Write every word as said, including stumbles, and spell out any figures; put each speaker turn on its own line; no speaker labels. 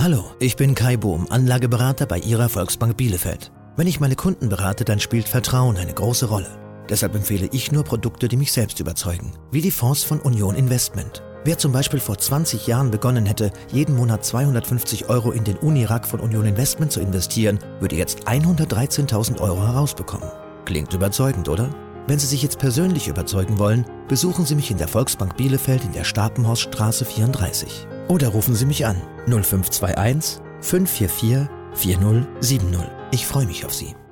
Hallo, ich bin Kai Bohm, Anlageberater bei Ihrer Volksbank Bielefeld. Wenn ich meine Kunden berate, dann spielt Vertrauen eine große Rolle. Deshalb empfehle ich nur Produkte, die mich selbst überzeugen, wie die Fonds von Union Investment. Wer zum Beispiel vor zwanzig Jahren begonnen hätte, jeden Monat zweihundertfünfzig Euro in den Unirak von Union Investment zu investieren, würde jetzt hundertdreizehntausend Euro herausbekommen. Klingt überzeugend, oder? Wenn Sie sich jetzt persönlich überzeugen wollen, besuchen Sie mich in der Volksbank Bielefeld in der Stapenhorststraße vierunddreißig. Oder rufen Sie mich an null fünf zwei eins fünf vier vier vier null sieben null. Ich freue mich auf Sie.